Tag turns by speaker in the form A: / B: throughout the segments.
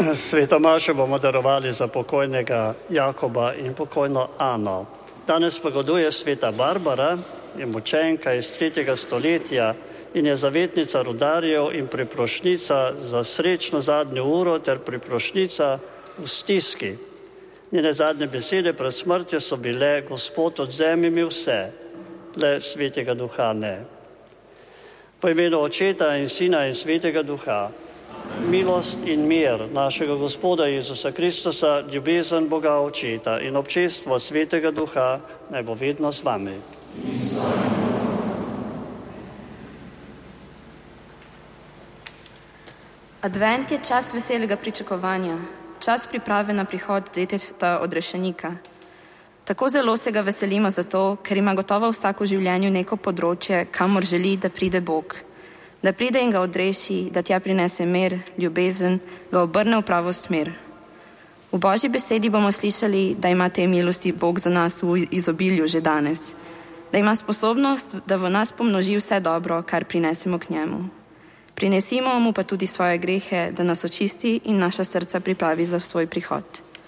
A: Sveto mašo bomo darovali za pokojnega Jakoba in pokojno Ano. Danes pogoduje sveta Barbara, je mučenka iz 3. stoletja in je zavetnica rudarjev in priprošnica za srečno zadnjo uro ter priprošnica v stiski. Njene zadnje besede pred smrtjo so bile: Gospod, odzemi mi vse, le Svetega Duha ne. Po imenu Očeta in Sina in Svetega Duha, milost in mir našega Gospoda Jezusa Kristusa, ljubezen Boga Očeta in občestvo Svetega Duha naj bo vedno z vami.
B: Advent je čas veselega pričakovanja, čas priprave na prihod deteta odrešenika. Tako zelo se ga veselimo zato, ker ima gotovo vsak v življenju neko področje, kamor želi, da pride Bog. Da pride in ga odreši, da tja prinese mir, ljubezen, ga obrne v pravo smer. V Božji besedi bomo slišali, da ima te milosti Bog za nas v izobilju že danes. Da ima sposobnost, da v nas pomnoži vse dobro, kar prinesemo k njemu. Prinesimo mu pa tudi svoje grehe, da nas očisti in naša srca pripravi za svoj prihod.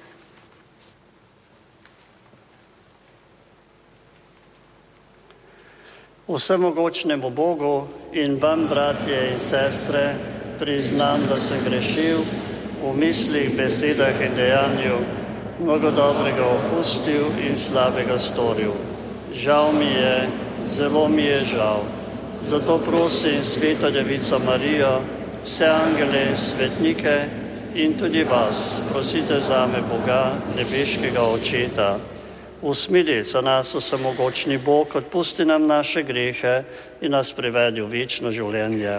A: Vsemogočnemu Bogu in vam, bratje in sestre, priznam, da sem grešil v mislih, besedah in dejanju, mnogo dobrega opustil in slabega storil. Žal mi je, zelo mi je žal. Zato prosim Sveto Devico Marijo, vse angele in svetnike in tudi vas, prosite zame Boga, nebeškega Očeta. Usmili za nas vsemogočni Bog, odpusti nam naše grehe in nas privedi v večno življenje.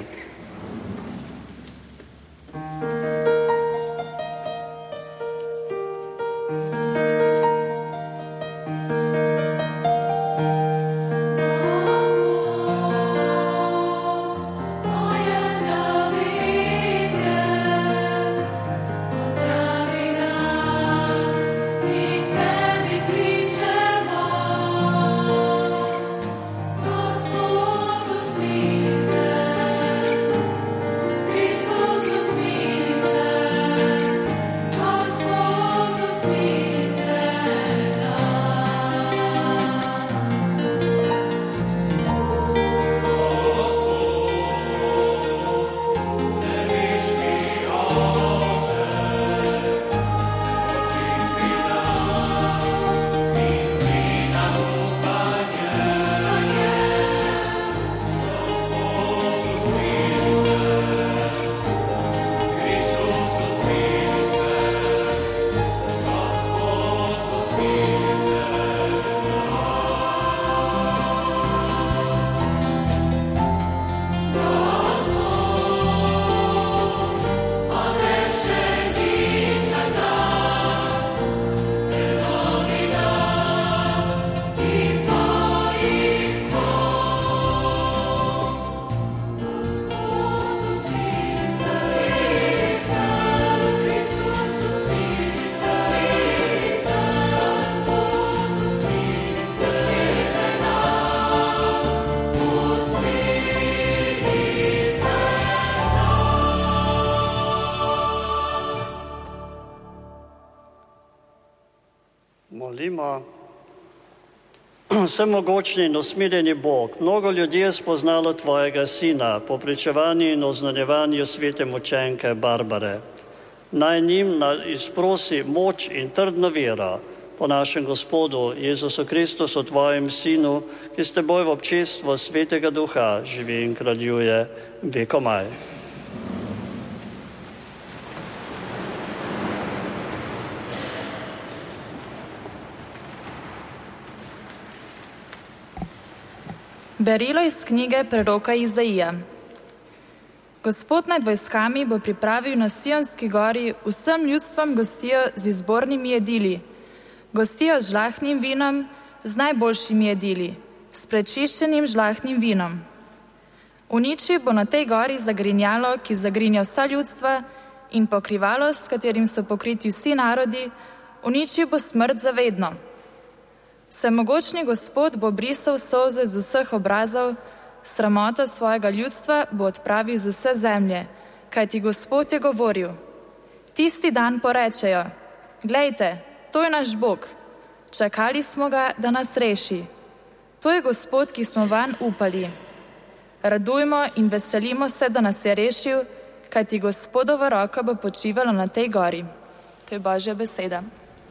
A: Molimo. Vsemogočni in usmiljeni Bog, mnogo ljudi je spoznalo Tvojega Sina po pričevanju in oznanjevanju svete mučenke Barbare. Naj njim izprosi moč in trdno vero po našem Gospodu Jezusu Kristusu, Tvojem Sinu, ki s Teboj v občestvu Svetega Duha živi in kraljuje vekomaj.
C: Berilo iz knjige preroka Izaija. Gospod nad vojskami bo pripravil na Sionski gori vsem ljudstvom gostijo z izbornimi jedili, gostijo z žlahtnim vinom, z najboljšimi jedili, s prečiščenim žlahtnim vinom. Uniči bo na tej gori zagrinjalo, ki zagrinja vsa ljudstva, in pokrivalo, s katerim so pokriti vsi narodi, uničil bo smrt zavedno. Vsemogočni Gospod bo brisal solze z vseh obrazov, sramota svojega ljudstva bo odpravil z vse zemlje, kajti Gospod je govoril: Tisti dan porečejo: glejte, to je naš Bog, čakali smo ga, da nas reši. To je Gospod, ki smo vanj upali. Radujmo in veselimo se, da nas je rešil, kajti Gospodova roka bo počivala na tej gori. To je Božja beseda.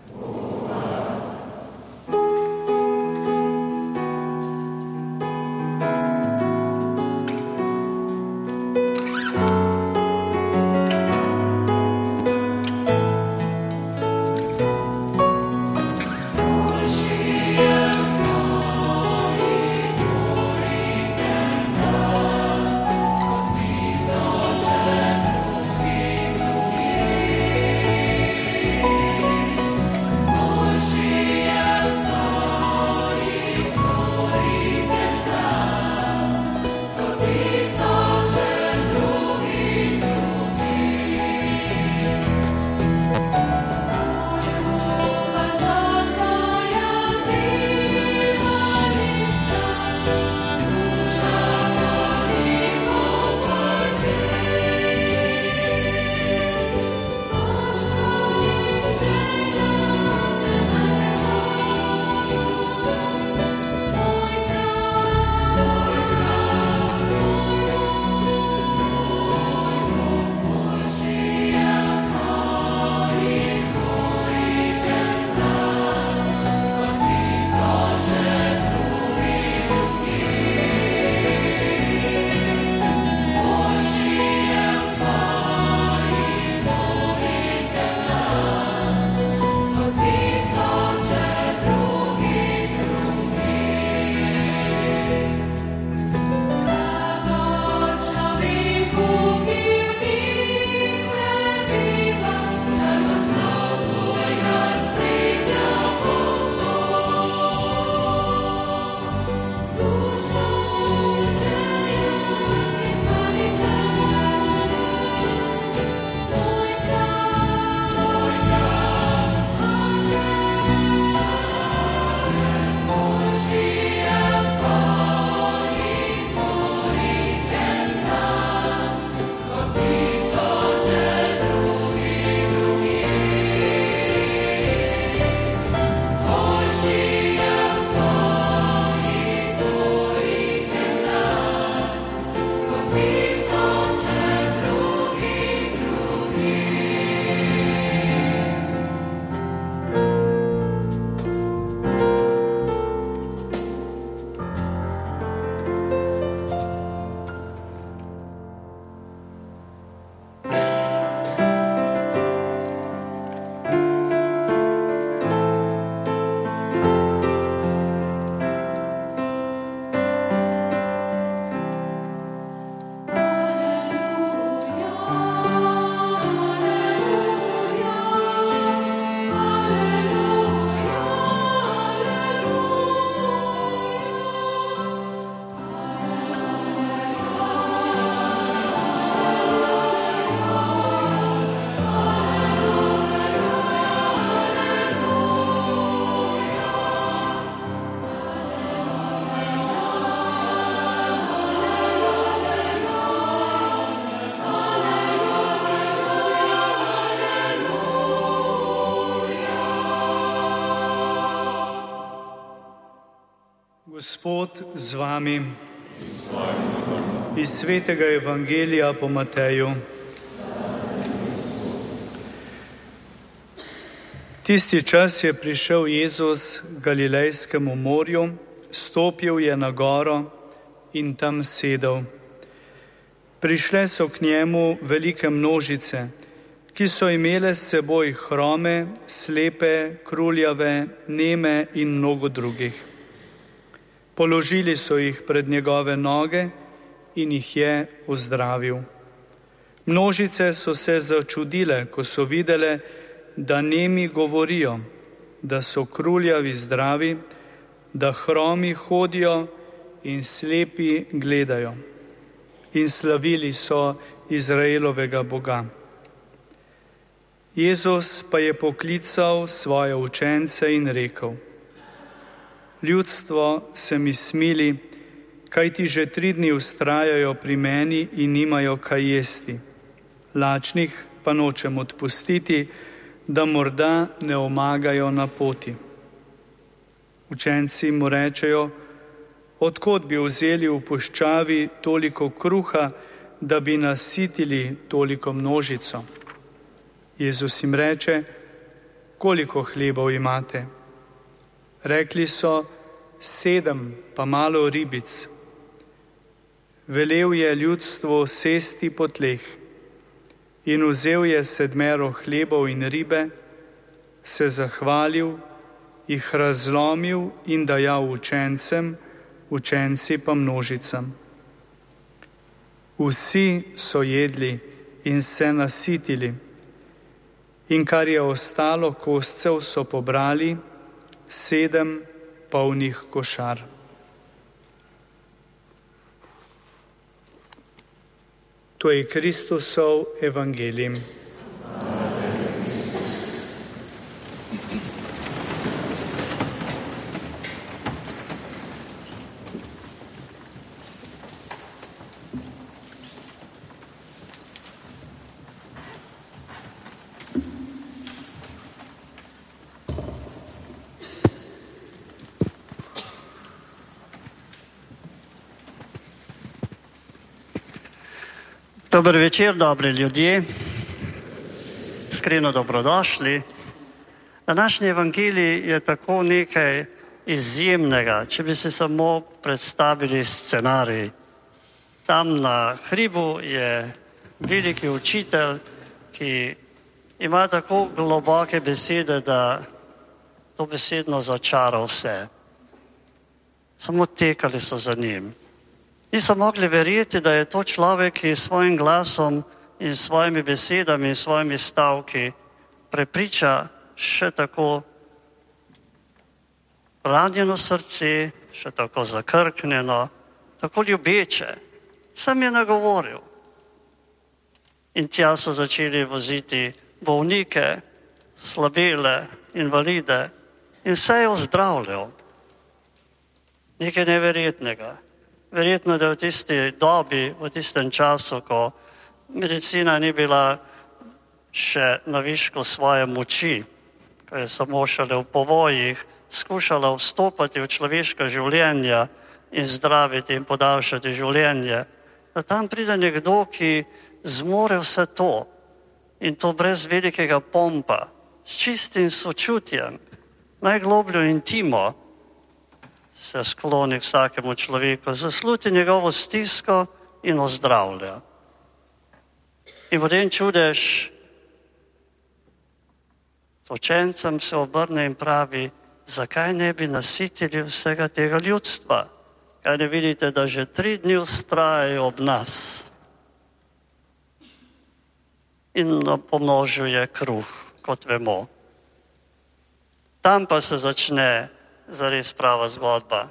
D: Gospod z vami. Iz svetega evangelija po Mateju. Tisti čas je prišel Jezus k Galilejskemu morju, stopil je na goro in tam sedel. Prišle so k njemu velike množice, ki so imele s seboj hrome, slepe, kruljave, neme in mnogo drugih. Položili so jih pred njegove noge in jih je ozdravil. Množice so se začudile, ko so videle, da nemi govorijo, da so kruljavi zdravi, da hromi hodijo in slepi gledajo. In slavili so Izraelovega Boga. Jezus pa je poklical svoje učence in rekel: Ljudstvo se mi smili, kajti že 3 dni vztrajajo pri meni in nimajo kaj jesti. Lačnih pa nočem odpustiti, da morda ne omagajo na poti. Učenci mu rečejo: Odkot bi vzeli v puščavi toliko kruha, da bi nasitili toliko množico? Jezus jim reče: Koliko hlebov imate? Rekli so: 7, pa malo ribic. Velel je ljudstvu sesti po tleh in vzel je 7 hlebov in ribe, se zahvalil, jih razlomil in dajal učencem, učenci pa množicam. Vsi so jedli in se nasitili, in kar je ostalo koscev, so pobrali 7 polnih košar. To je Kristusov evangelij.
A: Dober večer, dobri ljudje, iskreno dobrodošli. Današnji evangelij je tako nekaj izjemnega, če bi si samo predstavili scenarij. Tam na hribu je veliki učitelj, ki ima tako globoke besede, da dobesedno začara vse. Samo tekali so za njim. Niso mogli verjeti, da je to človek, ki s svojim glasom in svojimi besedami in svojimi stavki prepriča še tako ranjeno srce, še tako zakrknjeno, tako ljubeče. Sam je nagovoril. In tja so začeli voziti bolnike, slabele, invalide in vse je ozdravljal. Nekaj neverjetnega. Verjetno, da v tisti dobi, v tistem času, ko medicina ni bila še na višku svoje moči, ko je samo šele v povojih skušala vstopati v človeška življenja in zdraviti in podaljšati življenje, da tam pride nekdo, ki zmore vse to in to brez velikega pompa, s čistim sočutjem, najglobljo intimo, se skloni k vsakemu človeku, zasluti njegovo stisko in ozdravlja. In potem čudež učencem se obrne in pravi: zakaj ne bi nasitili vsega tega ljudstva? Kaj ne vidite, da že 3 dni vztrajajo ob nas? In pomnožuje kruh, kot vemo. Tam pa se začne zares prava zgodba.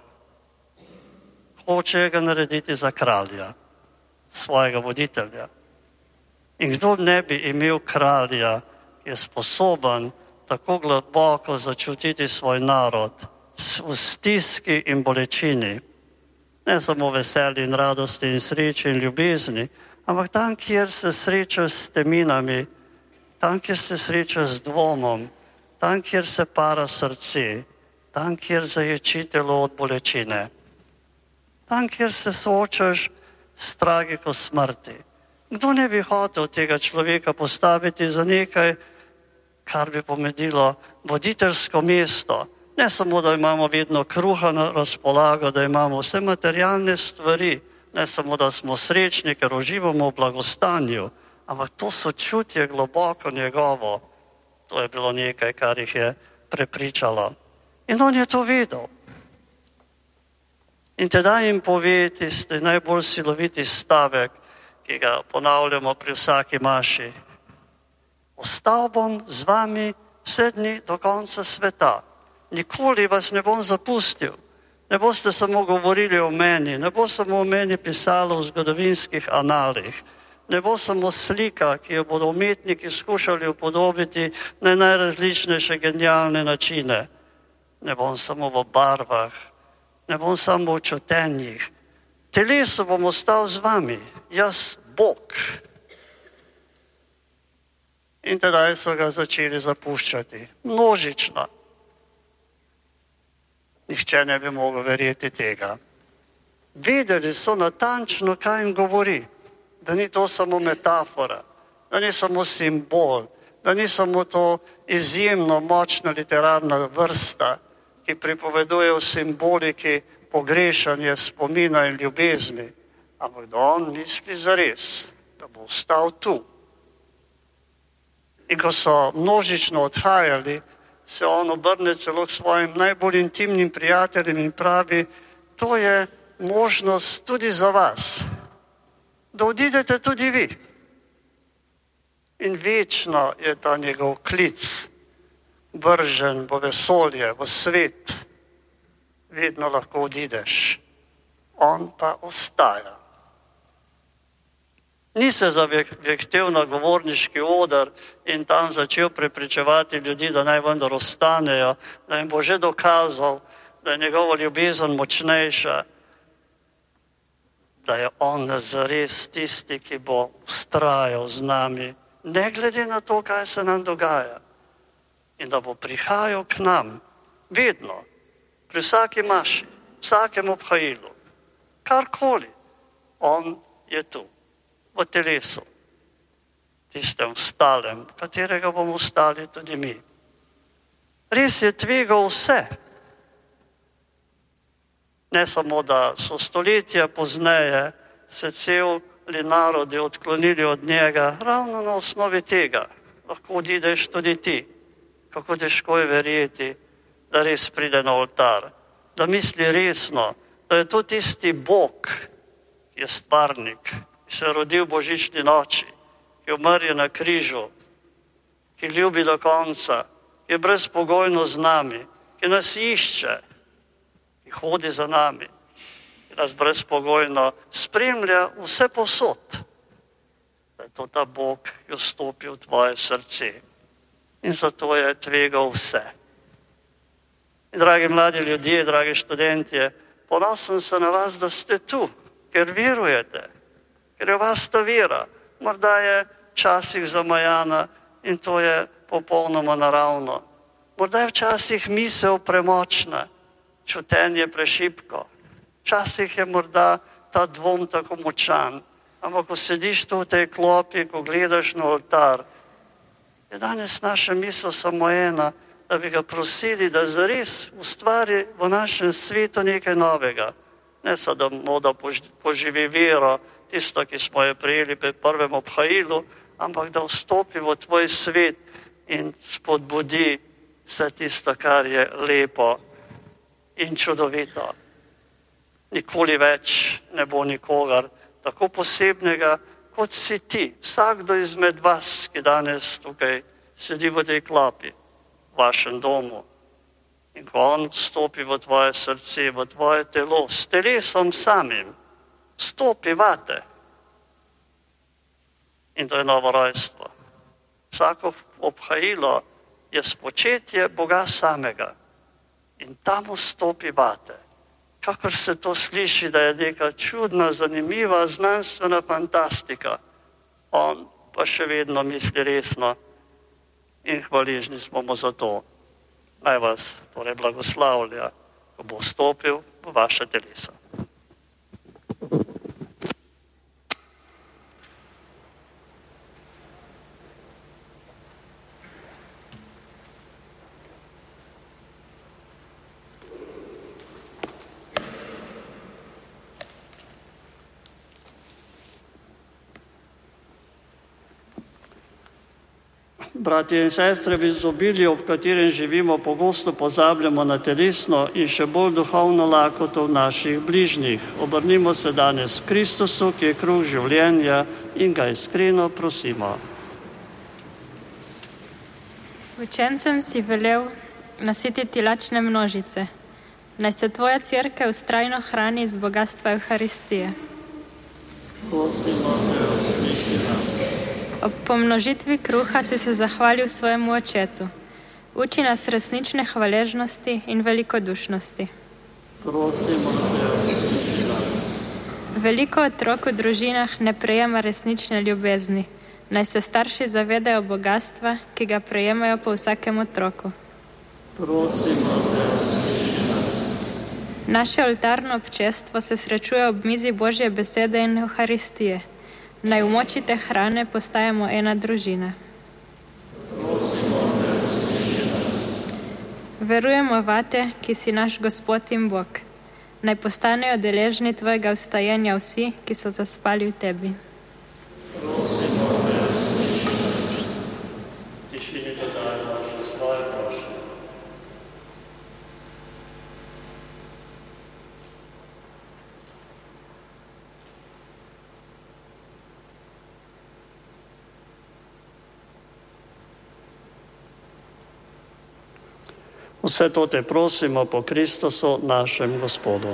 A: Hoče ga narediti za kralja, svojega voditelja. In kdo ne bi imel kralja, ki je sposoben tako globoko začutiti svoj narod v stiski in bolečini, ne samo veselje in radosti in sreče in ljubezni, ampak tam, kjer se sreča s teminami, tam, kjer se sreča z dvomom, tam, kjer se para srce, tam, kjer zaječi telo od bolečine, tam, kjer se soočaš s tragiko smrti. Kdo ne bi hotel tega človeka postaviti za nekaj, kar bi pomenilo voditeljsko mesto? Ne samo, da imamo vedno kruha na razpolago, da imamo vse materialne stvari, ne samo, da smo srečni, ker uživamo v blagostanju, ampak to sočutje globoko njegovo, to je bilo nekaj, kar jih je prepričalo. In on je to vedel. In tedaj jim pove tisti najbolj siloviti stavek, ki ga ponavljamo pri vsaki maši. Ostal bom z vami vse dni do konca sveta. Nikoli vas ne bom zapustil. Ne boste samo govorili o meni, ne bo samo o meni pisalo v zgodovinskih analih. Ne bo samo slika, ki jo bodo umetniki skušali upodobiti na najrazličnejše genialne načine. Ne bom samo v barvah, ne bom samo v čutenjih. Telesu bom ostal z vami, jaz Bog. In tedaj so ga začeli zapuščati. Množično. Nihče ne bi mogel verjeti tega. Vedeli so natančno, kaj jim govori. Da ni to samo metafora, da ni samo simbol, da ni samo to izjemno močna literarna vrsta, ki pripoveduje o simboliki pogrešanja, spomina in ljubezni, ampak da on misli zares, da bo ostal tu. In ko so množično odhajali, se on obrne celo k svojim najbolj intimnim prijateljem in pravi, to je možnost tudi za vas, da odidete tudi vi. In večno je ta njegov klic, vržen v vesolje, v svet. Vedno lahko odideš. On pa ostaja. Ni se zavihtel na govorniški oder in tam začel prepričevati ljudi, da naj vendar ostanejo, da jim bo že dokazal, da je njegova ljubezen močnejša, da je on zares tisti, ki bo vztrajal z nami, ne glede na to, kaj se nam dogaja. In da bo prihajal k nam, vedno, pri vsaki maši, vsakem obhajilu, karkoli, on je tu, v telesu, tistem stalem, katerega bomo ostali tudi mi. Res je tvegal vse. Ne samo, da so stoletja pozneje se celi narodi odklonili od njega, ravno na osnovi tega. Lahko odideš tudi ti. Kako težko je verjeti, da res pride na oltar, da misli resno, da je to tisti Bog, ki je stvarnik, ki se je rodil v božični noči, ki umrje na križu, ki ljubi do konca, ki je brezpogojno z nami, ki nas išče, ki hodi za nami, ki nas brezpogojno spremlja vse posod. Da je to ta Bog, ki vstopi v tvoje srce. In zato je tvegal vse. In dragi mladi ljudje, dragi študentje, ponosen sem na vas, da ste tu, ker verujete, ker je vas ta vera. Morda je včasih zamajana in to je popolnoma naravno. Morda je včasih misel premočna, čutenje prešibko. Včasih je morda ta dvom tako močan, ampak ko sediš tu v tej klopi, ko gledaš na oltar, je danes naša misel samo ena, da bi ga prosili, da zares ustvari v našem svetu nekaj novega. Ne samo, da poživi vero, tisto, ki smo jo prejeli pri prvem obhajilu, ampak da vstopi v tvoj svet in spodbudi vse tisto, kar je lepo in čudovito. Nikoli več ne bo nikogar tako posebnega, kot si ti. Vsakdo izmed vas, ki danes tukaj sedi v tej klopi, v vašem domu. In ko on vstopi v tvoje srce, v tvoje telo, s telesom samim, vstopi vate. In to je novo rojstvo. Vsako obhajilo je spočetje Boga samega. In tam vstopi vate. Kakor se to sliši, da je neka čudna, zanimiva, znanstvena fantastika. On pa še vedno misli resno in hvaležni smo mu za to. Naj vas torej blagoslavlja, ko bo vstopil v vaše telesa. Bratje in sestre, v izobilju, v katerem živimo, pogosto pozabljamo na telesno in še bolj duhovno lakoto v naših bližnjih. Obrnimo se danes k Kristusu, ki je kruh življenja, in ga iskreno prosimo.
E: Učencem si velel nasititi lačne množice. Naj se tvoja cerkev vztrajno hrani z bogatstva Evharistije.
A: Prosimo te, usliši nas.
E: Ob pomnožitvi kruha si se zahvalil svojemu očetu. Uči nas resnične hvaležnosti in velikodušnosti.
A: Prosimo te, usliši nas.
E: Veliko otrok v družinah ne prejema resnične ljubezni. Naj se starši zavedajo bogatstva, ki ga prejemajo po vsakem otroku.
A: Prosimo te, usliši nas.
E: Naše oltarno občestvo se srečuje ob mizi Božje besede in Evharistije. Naj v moči te hrane postajamo ena družina.
A: Prosimo te, usliši nas.
E: Verujemo vate, ki si naš Gospod in Bog. Naj postanejo deležni tvojega vstajenja vsi, ki so zaspali v tebi.
A: Prosimo te, usliši nas. Tišini dodaj naše svoje prošnje. Vse to te prosimo po Kristusu, našem Gospodu.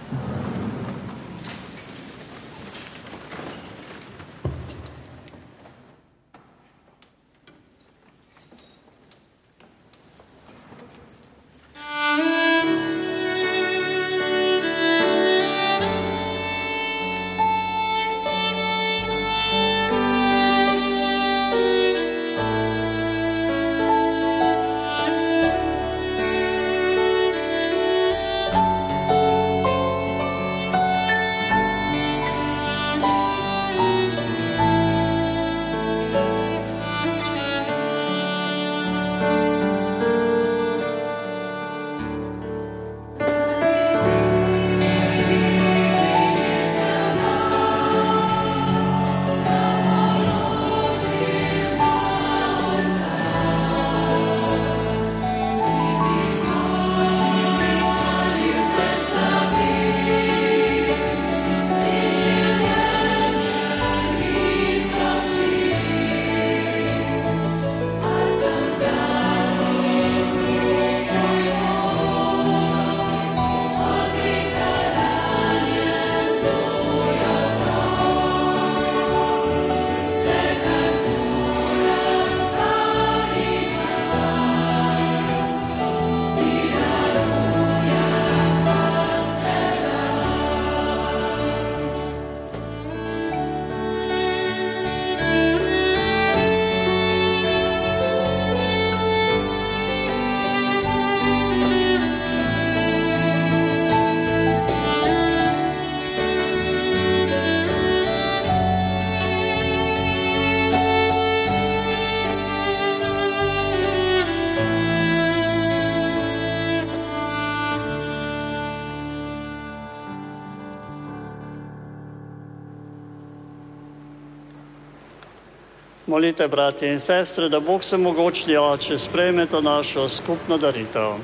A: Molite, bratje in sestre, da Bog Vsemogočni Oče sprejme to našo skupno daritev.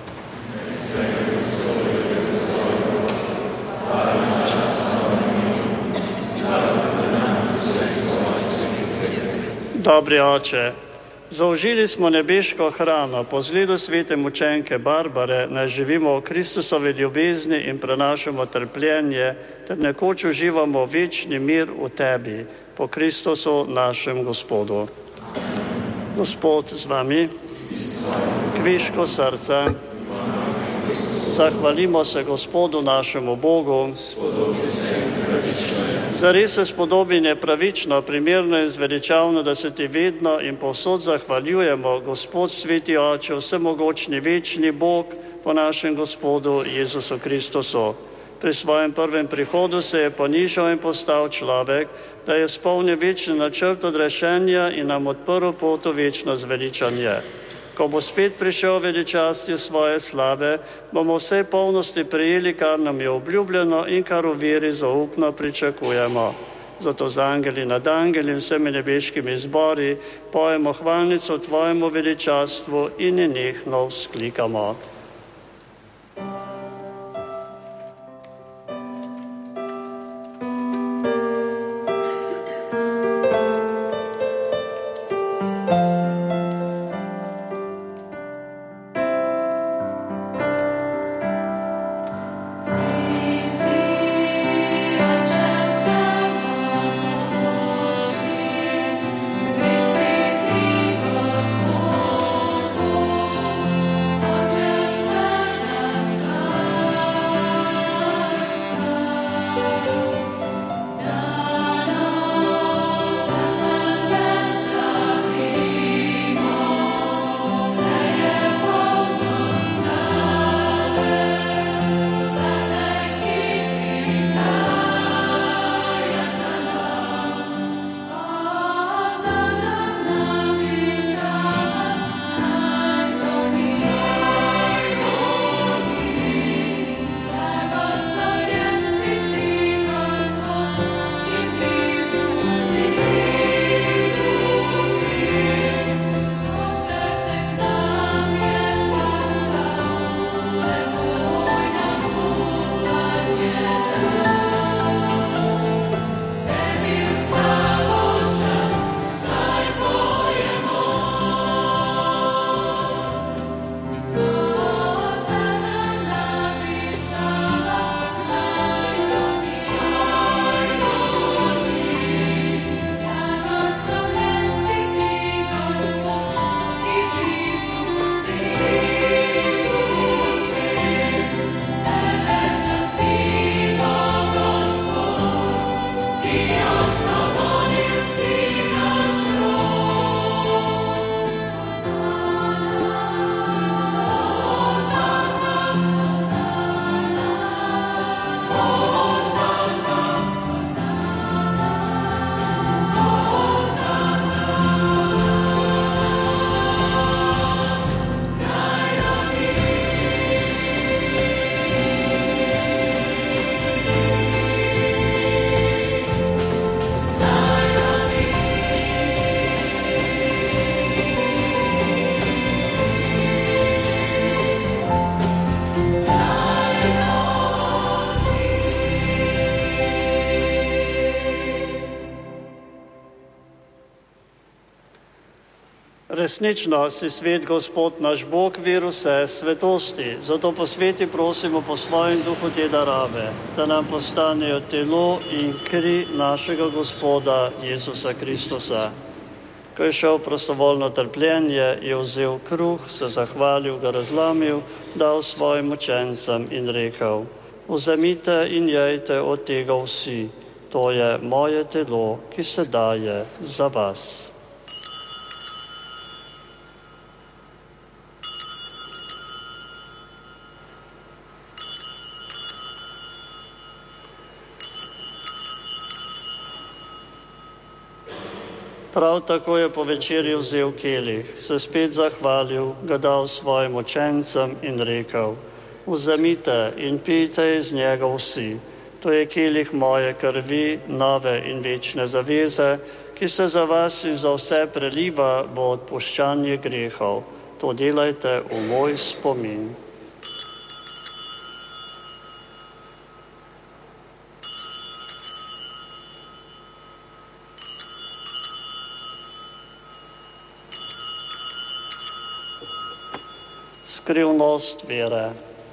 A: Dobri Oče, zaužili smo nebeško hrano po zgledu svete mučenke Barbare, naj živimo v Kristusovi ljubezni in prenašamo trpljenje, ter nekoč uživamo večni mir v Tebi, po Kristusu našem Gospodu. Gospod z vami, kviško srca, zahvalimo se Gospodu našemu Bogu. Zares se spodobin pravično, primerno in zveličavno, da se ti vedno in povsod zahvaljujemo, Gospod sveti Oče, vsemogočni večni Bog, po našem Gospodu Jezusu Kristusu. Pri svojem prvem prihodu se je ponižal in postal človek, da je spolnil večni načrt odrešenja in nam odprl pot v večno zveličanje. Ko bo spet prišel veličasti svoje slave, bomo vse polnosti prijeli, kar nam je obljubljeno in kar v veri zaupno pričakujemo. Zato z angeli nad angeli in vsemi nebeškimi zbori pojemo hvalnico tvojemu veličastvu in nenehno vzklikamo.
F: Just
A: Resnično si svet Gospod naš Bog, vir vse svetosti, zato posveti prosimo po svojem duhu te darave, da nam postanejo telo in kri našega Gospoda Jezusa Kristusa. Ko je šel prostovoljno trpljenje, je vzel kruh, se zahvalil, ga razlomil, dal svojim učencem in rekel: Vzemite in jejte od tega vsi, to je moje telo, ki se daje za vas. Prav tako je po večerji vzel kelih, se spet zahvalil, ga dal svojim učencem in rekel: Vzemite in pijte iz njega vsi, to je kelih moje krvi, nove in večne zaveze, ki se za vas in za vse preliva v odpuščanje grehov. To delajte v moj spomin. Skrivnost vere.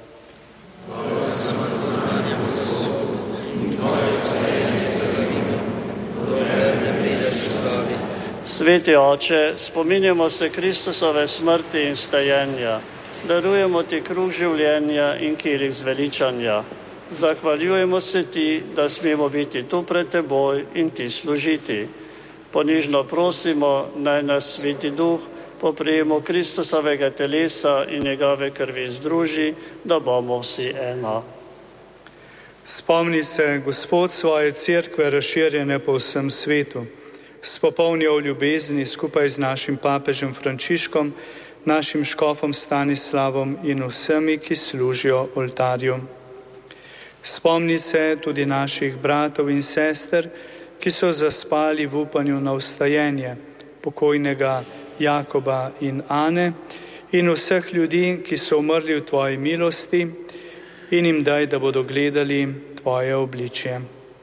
A: Sveti Oče, spominjamo se Kristusove smrti in stajenja, darujemo ti kruh življenja in kelih zveličanja. Zahvaljujemo se ti, da smemo biti tu pred teboj in ti služiti. Ponižno prosimo, naj nas Sveti Duh po prejemu Kristusovega telesa in njegove krvi združi, da bomo vsi eno.
D: Spomni se, Gospod, svoje cerkve razširjene po vsem svetu. Spopolni v ljubezni skupaj z našim papežem Frančiškom, našim škofom Stanislavom in vsemi, ki služijo oltarju. Spomni se tudi naših bratov in sester, ki so zaspali v upanju na vstajenje, pokojnega Jakoba in Ane in vseh ljudi, ki so umrli v tvoji milosti, in jim daj, da bodo gledali tvoje obličje.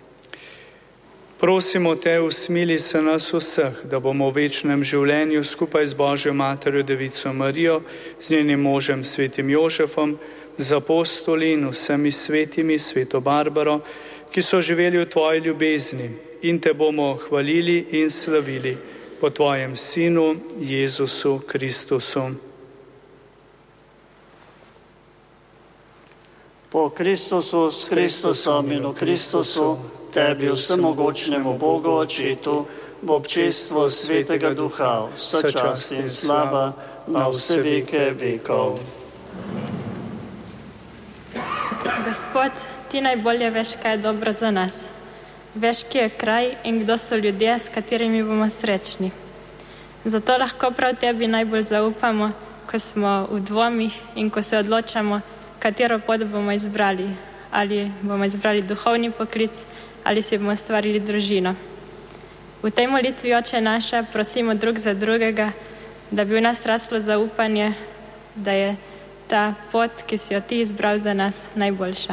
D: Prosimo te, usmili se nas vseh, da bomo v večnem življenju skupaj z Božjo materjo Devico Marijo, z njenim možem svetim Jožefom, z apostoli in vsemi svetimi, sveto Barbaro, ki so živeli v tvoji ljubezni, in te bomo hvalili in slavili po tvojem Sinu, Jezusu Kristusu.
A: Po Kristusu, s Kristusom in v Kristusu, tebi vsemogočnemu Bogu Očetu, v občestvu Svetega Duha, vsa čast in slava na vse veke vekov.
E: Gospod, ti najbolje veš, kaj je dobro za nas. Veš, kje je kraj in kdo so ljudje, s katerimi bomo srečni. Zato lahko prav tebi najbolj zaupamo, ko smo v dvomih in ko se odločamo, katero pot bomo izbrali. Ali bomo izbrali duhovni poklic, ali si bomo ustvarili družino. V tej molitvi, Oče naša, prosimo drug za drugega, da bi v nas raslo zaupanje, da je ta pot, ki si jo ti izbral za nas, najboljša.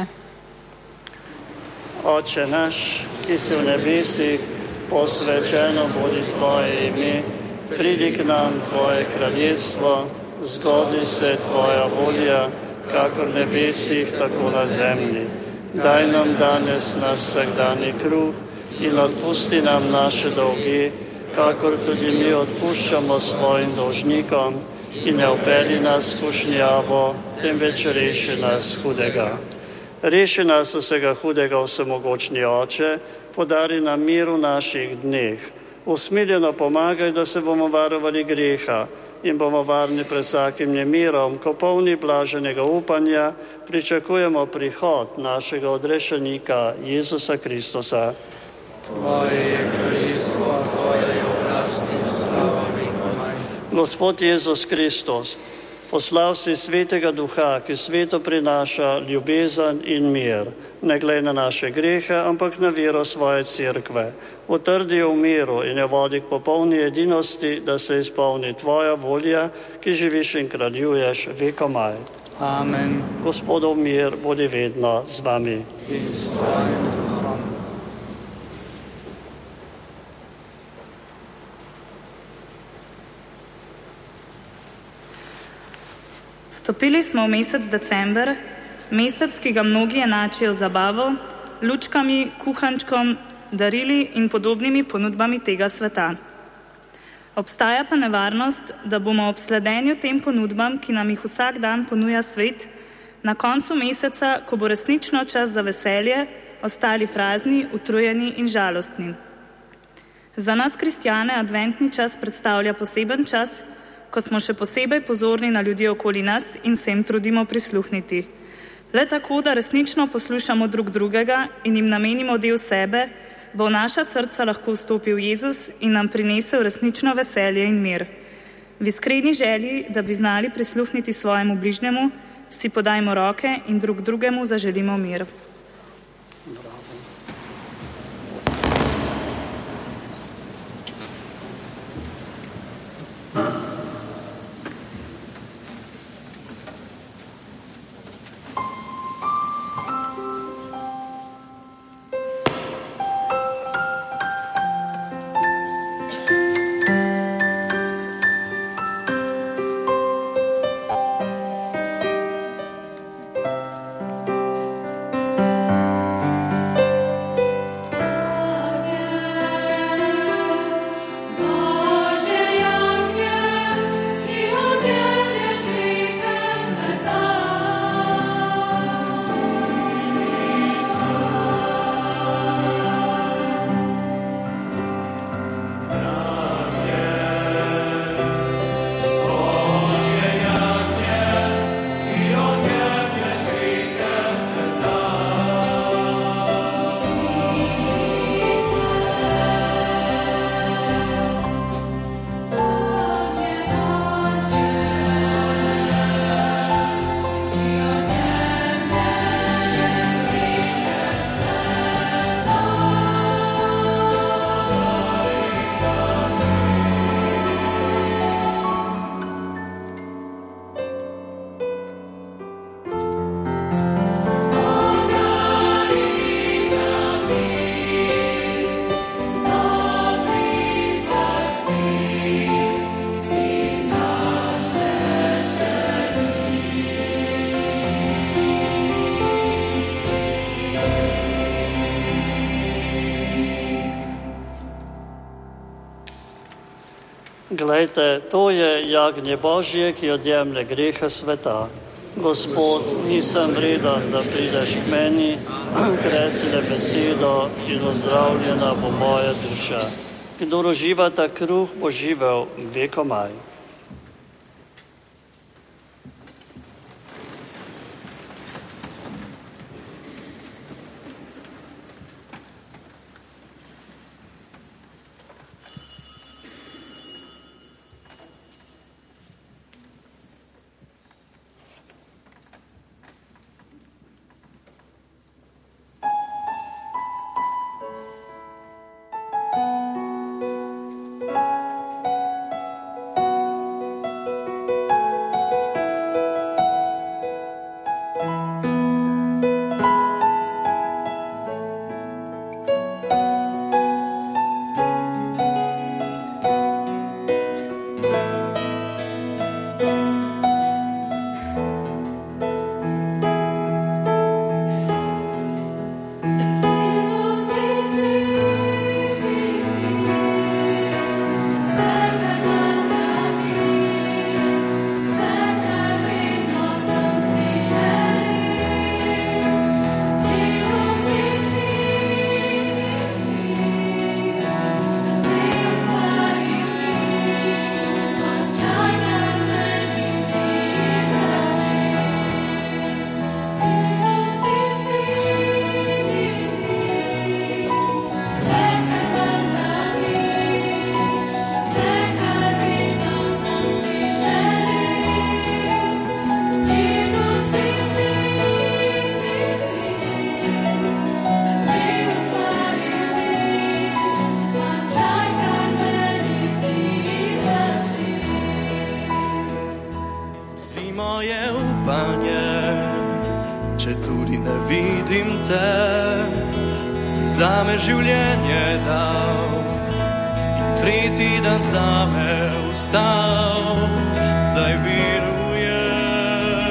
A: Oče naš, ki si v nebesih, posvečeno bodi tvoje ime, pridi k nam tvoje kraljestvo, zgodi se tvoja volja, kakor v nebesih, tako na zemlji. Daj nam danes naš vsakdanji kruh in odpusti nam naše dolge, kakor tudi mi odpuščamo svojim dolžnikom, in ne vpelji nas v skušnjavo, temveč reši nas hudega. Reši nas vsega hudega, vsemogočni Oče, podari nam mir v naših dneh. Usmiljeno pomagaj, da se bomo varovali greha in bomo varni pred vsakim nemirom, ko polni blaženega upanja pričakujemo prihod našega odrešenika Jezusa Kristusa.
F: Tvoje je kraljestvo, tvoja je oblast in slava vekomaj.
A: Gospod Jezus Kristus, poslal si Svetega Duha, ki svetu prinaša ljubezen in mir, ne glede na naše grehe, ampak na vero svoje cerkve. Utrdi jo v miru in jo vodi k popolni edinosti, da se izpolni tvoja volja, ki živiš in kraljuješ vekomaj.
D: Amen.
A: Gospodov mir bodi vedno z vami.
F: In s tvojim duhom.
G: Stopili smo v mesec december, mesec, ki ga mnogi enačijo z zabavo, lučkami, kuhančkom, darili in podobnimi ponudbami tega sveta. Obstaja pa nevarnost, da bomo ob sledenju tem ponudbam, ki nam jih vsak dan ponuja svet, na koncu meseca, ko bo resnično čas za veselje, ostali prazni, utrujeni in žalostni. Za nas kristjane adventni čas predstavlja poseben čas, ko smo še posebej pozorni na ljudi okoli nas in se jim trudimo prisluhniti. Le tako, da resnično poslušamo drug drugega in jim namenimo del sebe, bo v naša srca lahko vstopil Jezus in nam prinesel resnično veselje in mir. V iskreni želji, da bi znali prisluhniti svojemu bližnjemu, si podajmo roke in drug drugemu zaželimo mir.
A: Glejte, to je jagnje Božje, ki odjemlje grehe sveta. Gospod, nisem vreden, da prideš k meni, reci le besedo in ozdravljena bo moja duša. Kdor uživa ta kruh, bo živel vekomaj.
H: Zame življenje dal in tretji dan zame vstal, zdaj verujem,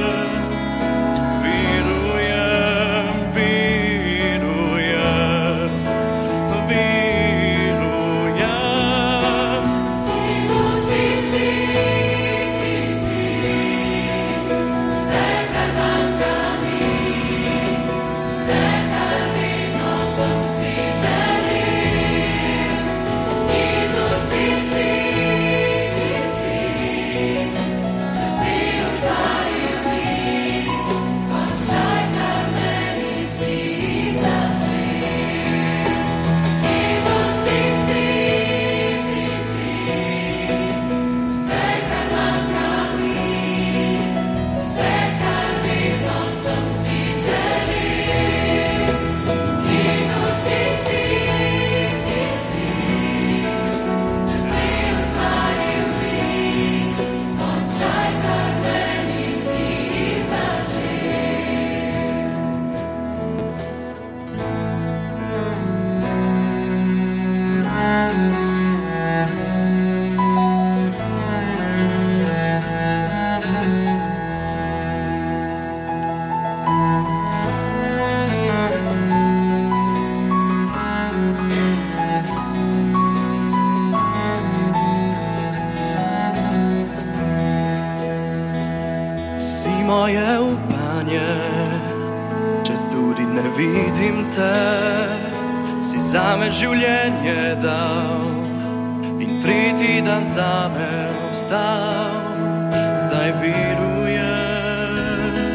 H: stanje, če tudi ne vidim te, si zame življenje dal in tretji dan zame obstal. Zdaj verujem,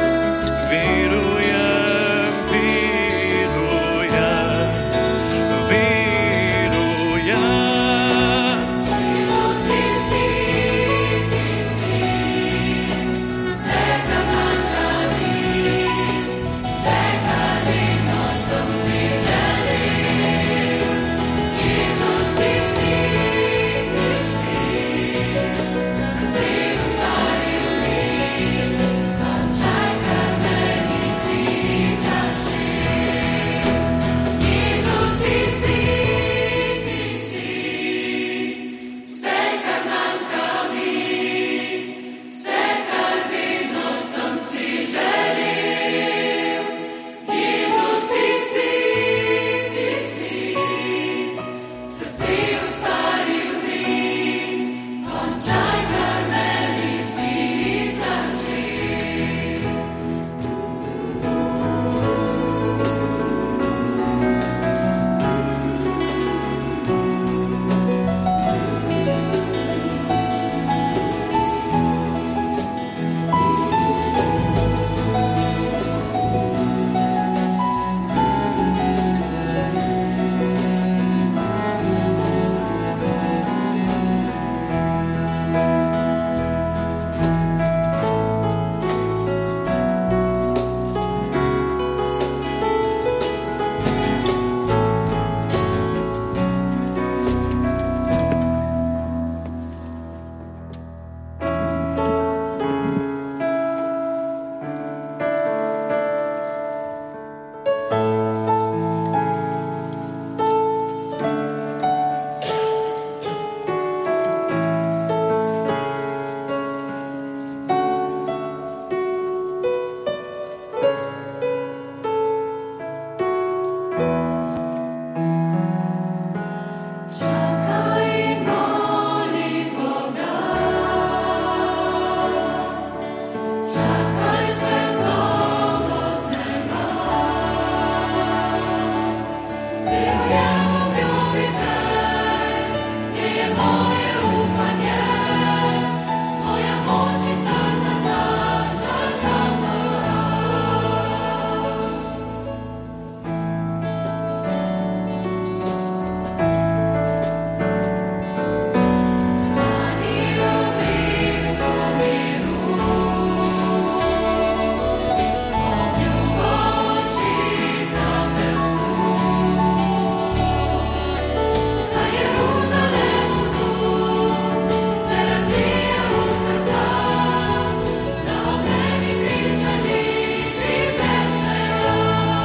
H: verujem, verujem, verujem.
F: Jezus, ti si, vse, kar manjka mi, vse, kar vedno sem si želel. Jezus, ti si, srce ustvaril mi, končaj, kar meni si začel. Jezus, ti si, vse, kar manjka mi, vse, kar vedno sem si želel. Jezus, ti si, srce ustvaril mi, končaj, kar meni si začel. Čakaj in moli Boga, čakaj svetlobo z neba. Verujem v ljubitelj, ki je moje upanje, moja moč in trdna tarča kamora. Stani v mestu miru, obljubo očitna prstu. Za Jeruzalemu duh se razvija v srca, da ognjeni kričani pripeznejo.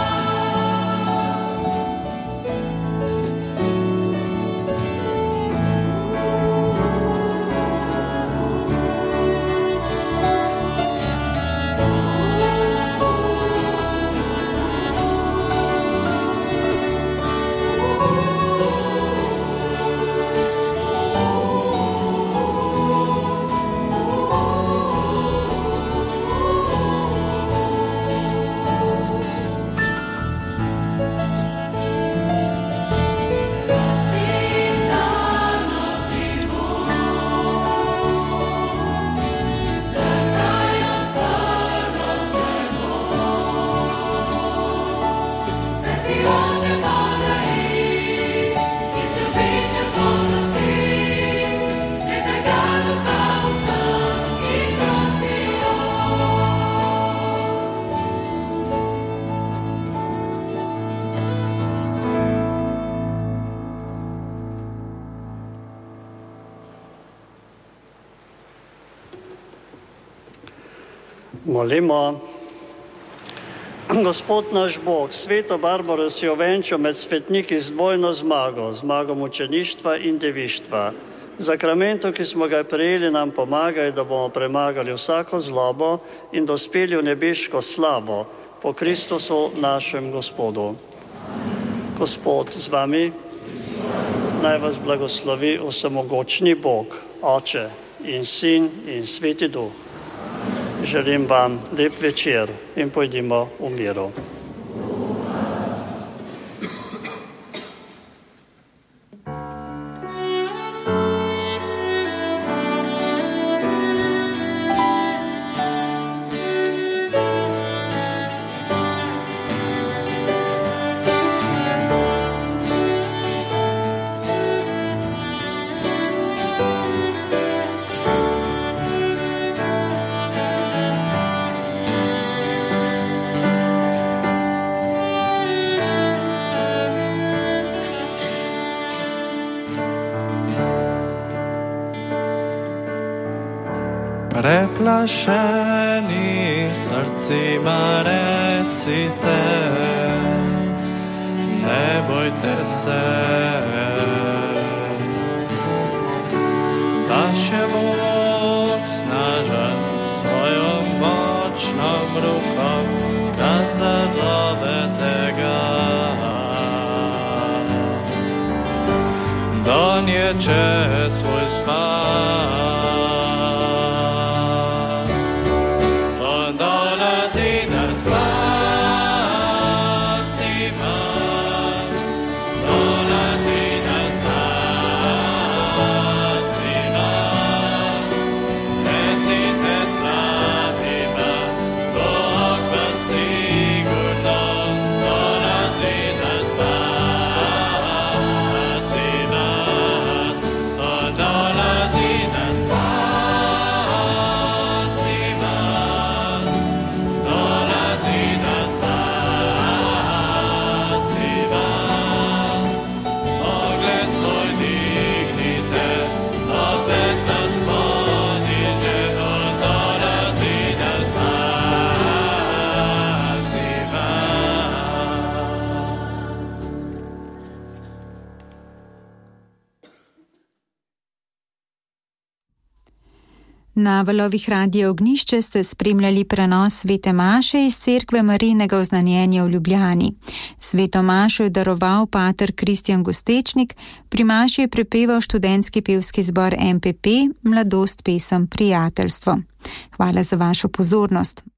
F: Prosim, dano ti bo, trkaj odprlo se bo. Sveti Oče podari, iz ljubeče pomnosti, Svetega Duha vsem, ki prosijo.
A: Molimo. Gospod naš Bog, sveto Barbaro si ovenčal med svetniki z dvojno zmago, zmago mučeništva in devištva. Zakramentu, ki smo ga prejeli, nam pomagaj, da bomo premagali vsako zlobo in dospeli v nebeško slavo po Kristusu našem Gospodu. Gospod z vami, naj vas blagoslovi vsemogočni Bog, Oče in Sin in Sveti Duh. Želim vam lep večer in pojdimo v miru.
H: Preplašeni srcima recite, ne bojte se, vaš je Bog snažan svojom močnom rukom, kad zazovete ga. Donijeće svoj spas.
I: Na valovih Radio Ognjišče ste spremljali prenos svete maše iz Cerkve Marijinega oznanjenja v Ljubljani. Sveto mašo je daroval pater Kristjan Gostečnik, pri maši je prepeval študentski pevski zbor MPP Mladost pesem Prijateljstvo. Hvala za vašo pozornost.